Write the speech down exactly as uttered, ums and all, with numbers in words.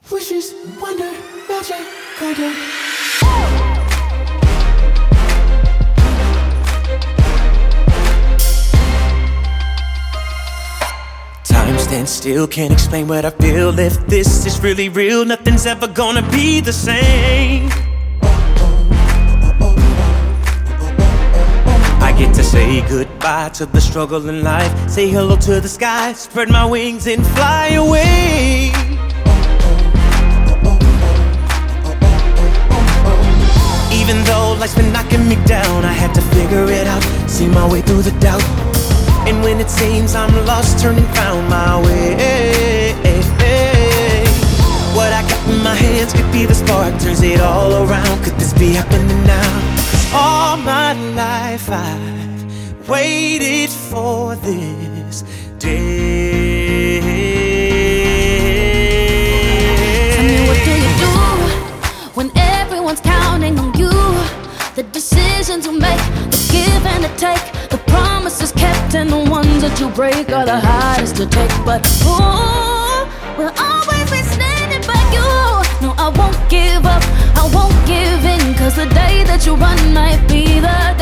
Wishes, wonder, magic, golden. Time stands still, can't explain what I feel. If this is really real, nothing's ever gonna be the same. I get to say goodbye to the struggle in life, say hello to the sky, spread my wings and fly away. Even though life's been knocking me down, I had to figure it out, see my way through the doubt. And when it seems I'm lost, turn and found my way. What I got in my hands could be the spark, turns it all around. Could this be happening now? 'Cause all my life I've waited for this day. Tell me, what do you do when everyone's counting on you? The decisions you make, the give and the take, the promises kept and the ones that you break are the hardest to take. But ooh, we'll always be standing by you. No, I won't give up, I won't give in, 'cause the day that you run might be the